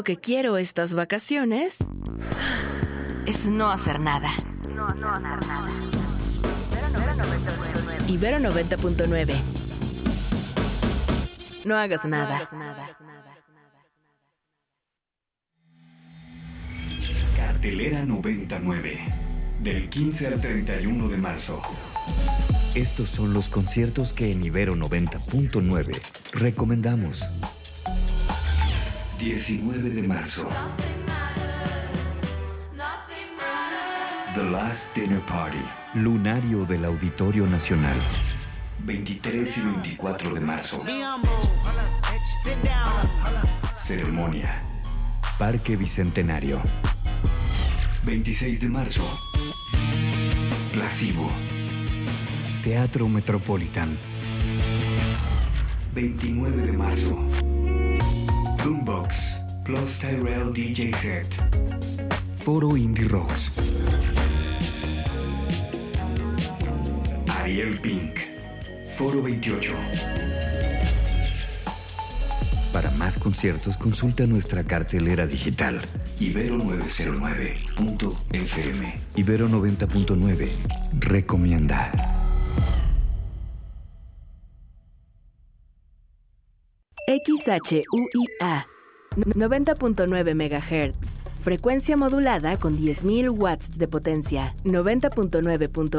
Lo que quiero estas vacaciones es no hacer nada. Ibero 90.9. No hagas nada. Cartelera 99. Del 15 al 31 de marzo. Estos son los conciertos que en Ibero 90.9 recomendamos. 19 de marzo. The Last Dinner Party. Lunario del Auditorio Nacional. 23 y 24 de marzo. Ceremonia. Parque Bicentenario. 26 de marzo. Placebo. Teatro Metropolitan. 29 de marzo. Boombox plus Tyrell DJ Set. Foro Indie Rocks. Ariel Pink. Foro 28. Para más conciertos consulta nuestra cartelera digital. Ibero909.fm. Ibero 90.9 recomienda. XHUIA 90.9 MHz. Frecuencia modulada con 10.000 watts de potencia. 90.9.1